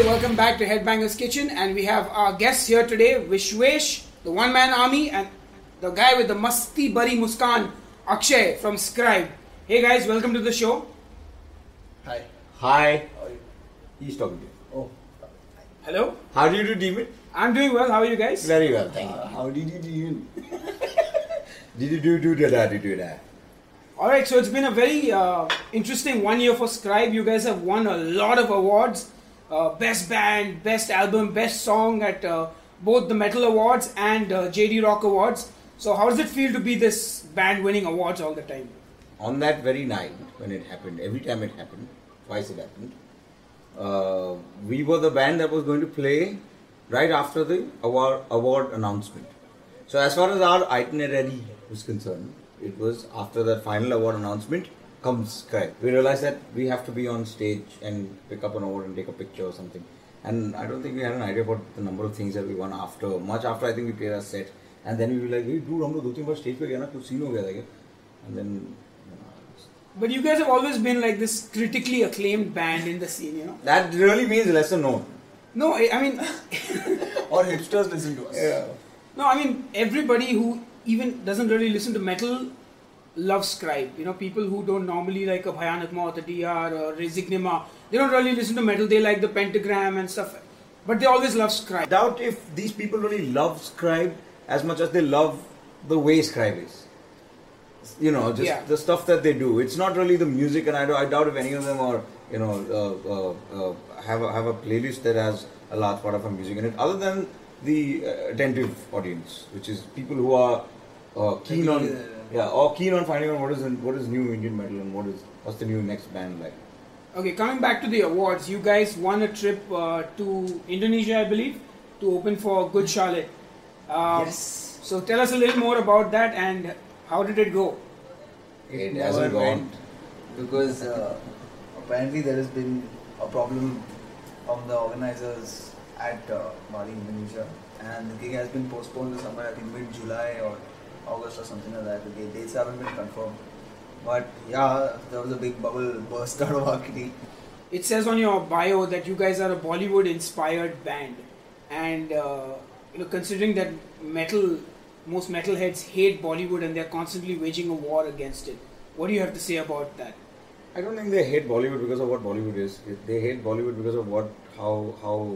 welcome back to Headbangers Kitchen, and we have our guests here today, Vishwesh, the one-man army, and the guy with the Masti Bari Muskan, Akshay from Scribe. Hey guys, welcome to the show. Hi. Hi. He's talking to you. Oh. Hello. How do you do, Demon? I'm doing well. How are you guys? Very well, thank you. How did you do? Did you do that? Alright, so it's been a very interesting 1 year for Scribe. You guys have won a lot of awards. Best band, best album, best song at both the Metal Awards and JD Rock Awards. So how does it feel to be this band winning awards all the time? On that very night, when it happened, every time it happened, twice it happened, we were the band that was going to play right after the award announcement. So as far as our itinerary was concerned, it was after that final award announcement comes Scribe. We realized that we have to be on stage and pick up an award and take a picture or something. And I don't think we had an idea about the number of things that we won after. Much after I think we played our set. And then we were like, hey dude, हम लोग 2-3 बार stage पे गया ना, कुछ scene हो गया था क्या? And then... But you guys have always been like this critically acclaimed band in the scene, you know? That really means lesser known. No, I mean... Or hipsters listen to us. Yeah. No, I mean, everybody who even doesn't really listen to metal loves Scribe. You know, people who don't normally like a Bhayanak Maut, a DR or Resignima, they don't really listen to metal, they like the Pentagram and stuff. But they always love Scribe. I doubt if these people really love Scribe as much as they love the way Scribe is. You know, just the stuff that they do. It's not really the music, and I doubt if any of them are, you know, have a playlist that has a large part of our music in it, other than the attentive audience, which is people who are keen on finding out what is new Indian metal and what's the new next band like. Okay, coming back to the awards, you guys won a trip to Indonesia, I believe, to open for Good Charlotte. Yes. So tell us a little more about that and how did it go? It Never hasn't gone. went because apparently there has been a problem from the organizers at Bali, Indonesia, and the gig has been postponed to somewhere, I think mid-July or August or something like that. The dates haven't been confirmed. But yeah, there was a big bubble burst out of our kitty. It says on your bio that you guys are a Bollywood-inspired band, and you know, considering that most metalheads hate Bollywood and they're constantly waging a war against it. What do you have to say about that? I don't think they hate Bollywood because of what Bollywood is. They hate Bollywood because of how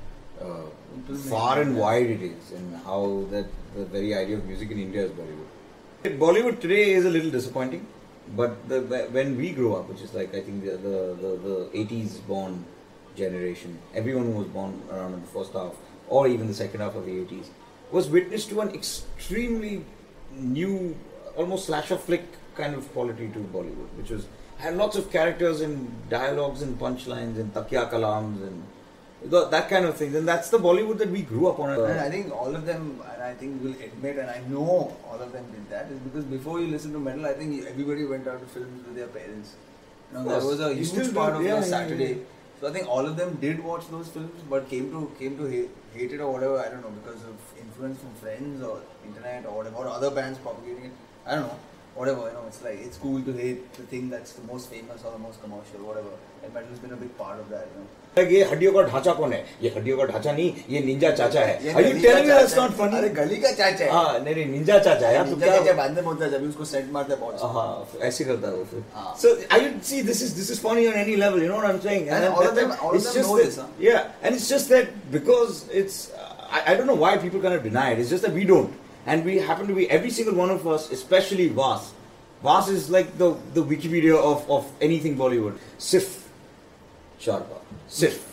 far and wide it is, and how that the very idea of music in India is Bollywood. Bollywood today is a little disappointing, but when we grew up, which is like I think the 80s born generation, everyone who was born around in the first half or even the second half of the 80s was witness to an extremely new, almost slasher flick kind of quality to Bollywood, which had lots of characters and dialogues and punchlines and takya kalams and that kind of thing. And that's the Bollywood that we grew up on. And I think all of them, and I think will admit, and I know all of them did that, is because before you listen to metal, I think everybody went out to films with their parents. You know, that was a huge part of your Saturday. So I think all of them did watch those films, but came to hate it or whatever. I don't know, because of influence from friends or internet or whatever, or other bands propagating it. I don't know. Whatever, you know, it's like, it's cool to hate the thing that's the most famous or the most commercial, whatever. And metal's been a big part of that, you know. Like, ये हड्डियों का ढांचा कौन है? ये हड्डियों का ढांचा नहीं, ये निंजा चाचा है. Are you telling me that's not funny? अरे गली का चाचा है. हाँ, नहीं निंजा चाचा है. निंजा चाचा बांधने बोलता है जब उसको सेंट मारता है बहुत. हाँ, ऐसे करता है वो फिर. So see, this is funny on any level. You know what I'm saying? And all of them know this. Yeah, and it's just that because it's I don't know why people kind of deny it. It's just that we don't. And we happen to be, every single one of us, especially Vas. Vas is like the Wikipedia of anything Bollywood. Sif. Sharpa. Sif.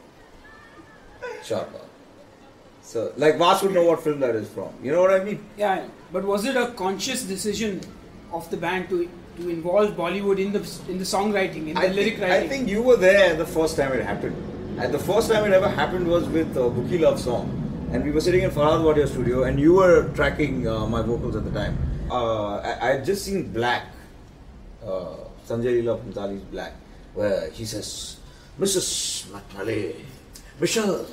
Sharpa. So, like Vas would know what film that is from. You know what I mean? Yeah, but was it a conscious decision of the band to involve Bollywood in the songwriting, in the lyric writing? I think you were there the first time it happened. And the first time it ever happened was with Bookie Love Song. And we were sitting in Farhad Wadia studio, and you were tracking my vocals at the time. I had just seen Black, Sanjay Leela Bhansali's Black, where he says, Mrs. Matmale, Michelle,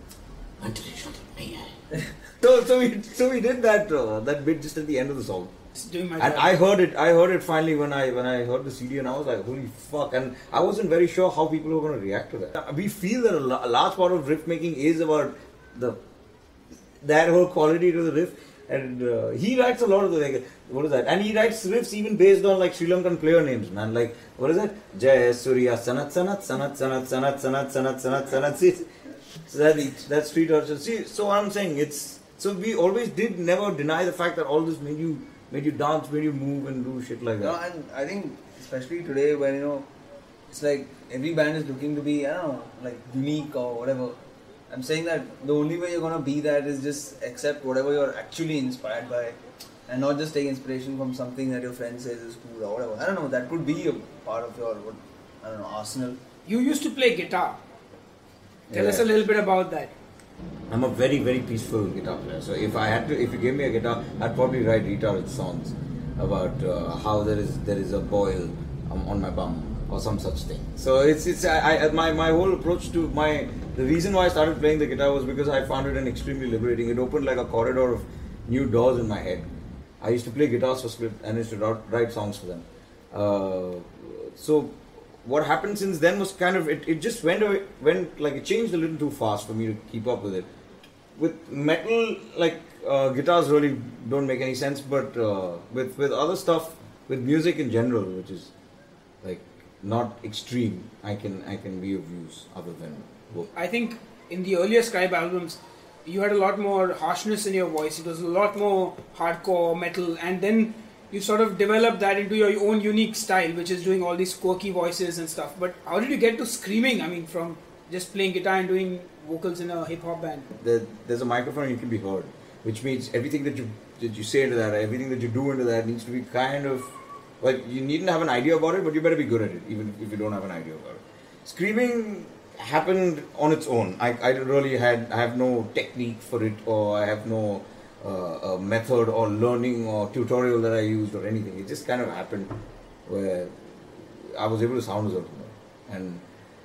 so we did that bit just at the end of the song. It's doing my And job. I heard it finally when I heard the CD, and I was like, holy fuck! And I wasn't very sure how people were going to react to that. We feel that a large part of riff making is about that whole quality to the riff, and he writes a lot of the, like, what is that? And he writes riffs even based on like Sri Lankan player names, man. Like, what is that? Jai Surya Sanat Sanat Sanat Sanat Sanat Sanat Sanat Sanat Sanat. See, so that's Street Archer. See, so what I'm saying, it's so we always did never deny the fact that all this made you dance, made you move and do shit like that. No, and I think especially today when it's like every band is looking to be, I don't know, like unique or whatever. I'm saying that the only way you're gonna be that is just accept whatever you're actually inspired by, and not just take inspiration from something that your friend says is cool or whatever. I don't know. That could be a part of your arsenal. You used to play guitar. Tell us Yeah. a little bit about that. I'm a very, very peaceful guitar player. So if you gave me a guitar, I'd probably write retarded songs about how there is a boil on my bum or some such thing. So my whole approach to the reason why I started playing the guitar was because I found it extremely liberating. It opened like a corridor of new doors in my head. I used to play guitars for Script and used to write songs for them. So what happened since then was kind of it just went like it changed a little too fast for me to keep up with it. With metal, like guitars really don't make any sense, but with other stuff, with music in general, which is like not extreme, I can be of use other than book. I think in the earlier Scribe albums, you had a lot more harshness in your voice. It was a lot more hardcore metal, and then you sort of developed that into your own unique style, which is doing all these quirky voices and stuff. But how did you get to screaming? I mean, from just playing guitar and doing vocals in a hip hop band. There's a microphone, you can be heard, which means everything that you say into that, everything that you do into that needs to be kind of like, you needn't have an idea about it, but you better be good at it, even if you don't have an idea about it. Screaming happened on its own. I have no technique for it, or I have no method or learning or tutorial that I used or anything. It just kind of happened where I was able to sound a certain way. And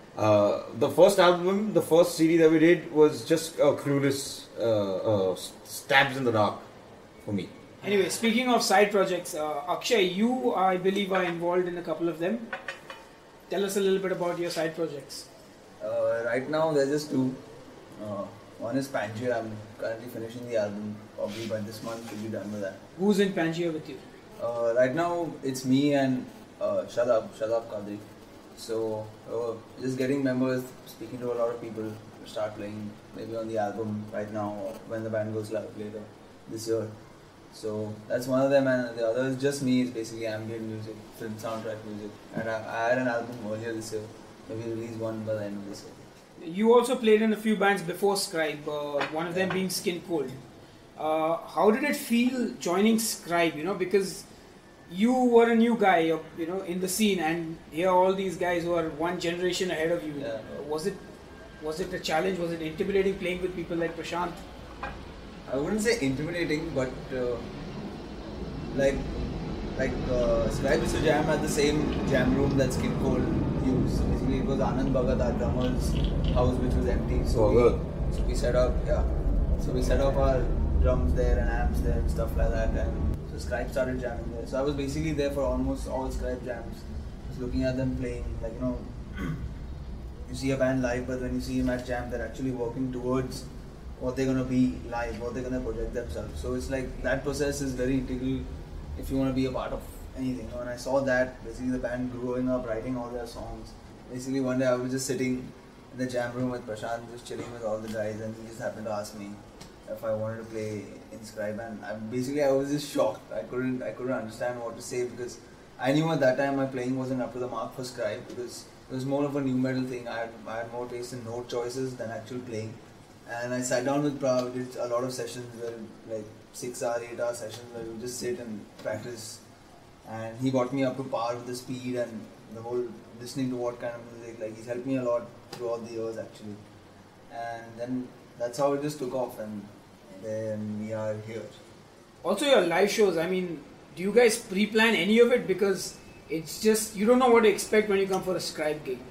the first album, the first CD that we did was just clueless stabs in the dark for me. Anyway, speaking of side projects, Akshay, you, I believe, are involved in a couple of them. Tell us a little bit about your side projects. Right now, there's just two. One is Pangea. I'm currently finishing the album. Probably by this month, we'll be done with that. Who's in Pangea with you? Right now, it's me and Shadab Qadri. So, just getting members, speaking to a lot of people to start playing maybe on the album right now, or when the band goes live later this year. So that's one of them, and the other is just me. It's basically ambient music, film soundtrack music. And I had an album earlier this year. Maybe release one by the end of this year. You also played in a few bands before Scribe, one of them being Skin Cold. How did it feel joining Scribe? Because you were a new guy, in the scene, and here are all these guys who are one generation ahead of you. Yeah. Was it a challenge? Was it intimidating playing with people like Prashant? I wouldn't say intimidating, but Scribe used to jam at the same jam room that Skin Cold used. So basically, it was Anand Bhagat, our drummer's house, which was empty. So we set up, So we set up our drums there and amps there and stuff like that. And so Scribe started jamming there. So I was basically there for almost all Scribe jams, just looking at them playing. Like, you see a band live, but when you see them at jam, they're actually working towards what they're going to be live, what they're going to project themselves. So it's like that process is very integral if you want to be a part of anything. And I saw that, basically the band growing up, writing all their songs. Basically one day I was just sitting in the jam room with Prashant, just chilling with all the guys, and he just happened to ask me if I wanted to play in Scribe, and I was just shocked. I couldn't understand what to say, because I knew at that time my playing wasn't up to the mark for Scribe, because it was more of a new metal thing. I had more taste in note choices than actual playing. And I sat down with Prav, did a lot of sessions where, like 6-hour, 8-hour sessions where we just sit and practice. And he got me up to par with the speed and the whole listening to what kind of music. Like, he's helped me a lot throughout the years actually. And then that's how it just took off, and then we are here. Also your live shows, I mean, do you guys pre-plan any of it? Because it's just, you don't know what to expect when you come for a Scribe gig.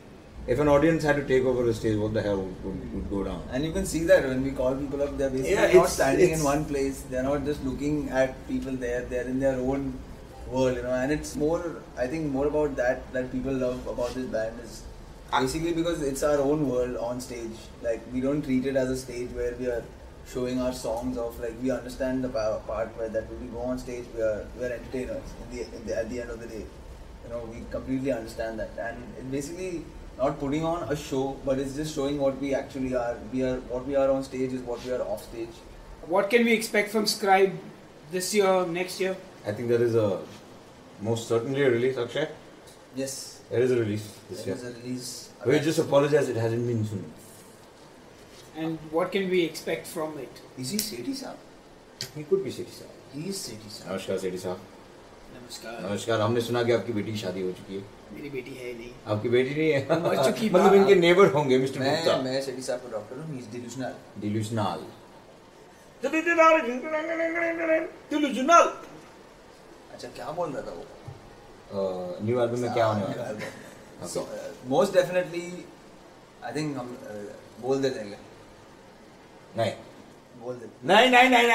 If an audience had to take over the stage, what the hell would go down? And you can see that when we call people up, they're basically not standing in one place. They're not just looking at people there. They're in their own world, And it's more, I think, more about that people love about this band is basically because it's our own world on stage. Like, we don't treat it as a stage where we are showing our songs off. Like, we understand the part where that when we go on stage, we are entertainers at the end of the day. We completely understand that. And it's basically not putting on a show, but it's just showing what we actually are. What we are on stage is what we are off stage. What can we expect from Scribe this year, next year? I think there is most certainly a release, Akshay. Yes. There is a release this year. There is a release. We just apologize, it hasn't been soon. And what can we expect from it? Is he Sethi Saab? He could be Sethi Saab. He is Sethi Saab. Namaskar Sethi Saab. नमस्कार. नमस्कार. हमने सुना कि आपकी बेटी की शादी हो चुकी है. मेरी बेटी है नहीं. आपकी बेटी नहीं है. चुकी मतलब इनके नेबर होंगे मिस्टर गुप्ता. मैं Sethi Saab का डॉक्टर हूँ. He is delusional. Delusional. अच्छा क्या बोल रहा था वो? न्यू एल्बम में क्या होने वाला है? So most definitely, I think हम बोल देते हैं. नहीं. बोल देते. नहीं.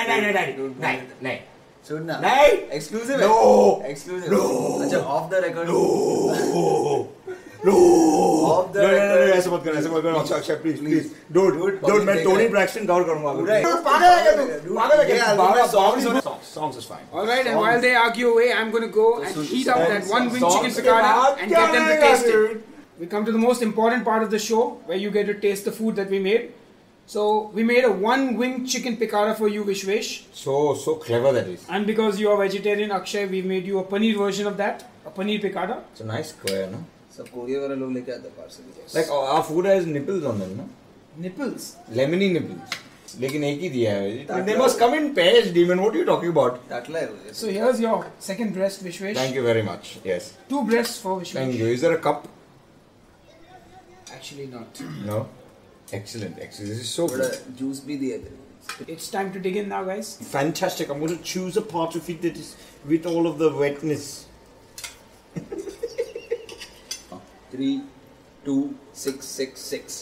सुनना. नहीं. Exclusive. No. Exclusive. No. अच्छा off the record. No. Off the record. ऐसे मत कर. अक्षय please. Don't मैं टोनी ब्रैक्सटन कवर करूँगा. पागल है क्या तू? Songs is fine. All right, and while they argue away, I'm going to go and heat up that one wing chicken piccata and get them to taste it. We come to the most important part of the show, where you get to taste the food that we made. So we made a one wing chicken piccata for you, Vishwesh. So clever that is. And because you are vegetarian, Akshay, we made you a paneer version of that, a paneer piccata. It's a nice square, no? सब courier वाले लोग लेके आते हैं parcel. Like our food has nipples on them, no? Nipples. Lemony nipples. लेकिन एक ही दिया है. They must come in pairs, demon. What are you talking about? So here's your second breast, Vishwesh. Thank you very much. Yes. 2 breasts for Vishwesh. Thank you. Is there a cup? Actually not. No. Excellent. This is so good. Juice भी दिए थे. It's time to dig in now, guys. Fantastic. I'm going to choose a part of it that is with all of the wetness. 3, 2, 6, 6, 6.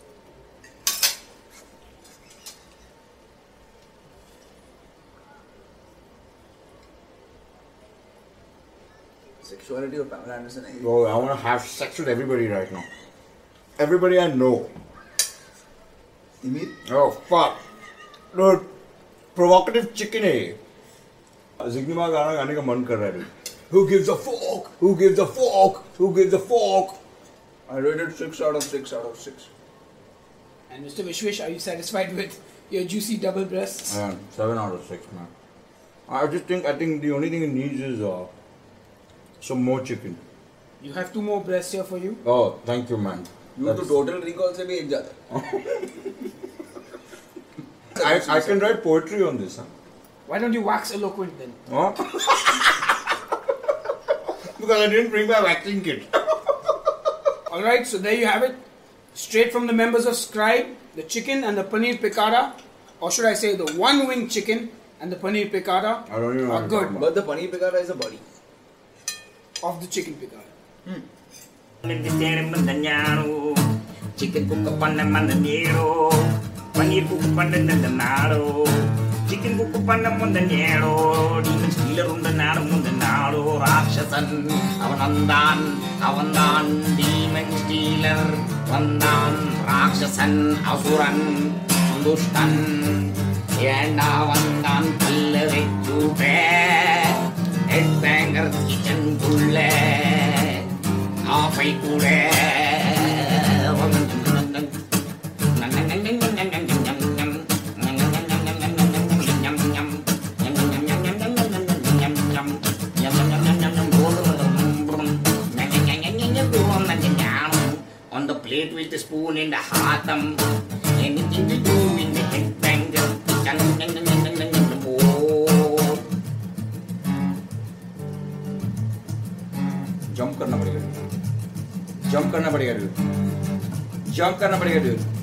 Sexuality of Pamela Anderson. Oh, I want to have sex with everybody right now. Everybody I know. You mean? Oh, fuck. Dude, provocative chicken है. Zignima गाना गाने का मन कर रहा है. Who gives a fork? Who gives a fork? Who gives a fork? I rated 6 out of 6 out of 6. And Mr. Vishwesh, are you satisfied with your juicy double breasts? 7 out of 6, man. I think the only thing it needs is some more chicken. You have 2 more breasts here for you. Oh, thank you, man. You to Total Recall से भी एक जाता. I can write poetry on this, huh? Why don't you wax eloquent then? Huh? Because I didn't bring my waxing kit. Alright, so there you have it. Straight from the members of Scribe, the chicken and the paneer piccata, or should I say the one wing chicken and the paneer piccata I don't even know are good. But the paneer piccata is a body of the chicken piccata. Chicken cook panna mandanero, paneer cook panna nandanaro, chicken cook panna mandanero, demon stealer mundanaro, Rakshasan, avandan, demon stealer, vandan, Rakshasan, asuran, dushtan, yenda vandan, pallave chupe, headbanger kitchen pulle, halfway kure. On the plate with the spoon in the hatam, anything to do in the headbanger. Jump करना पड़ेगा. Jump करना पड़ेगा, dude.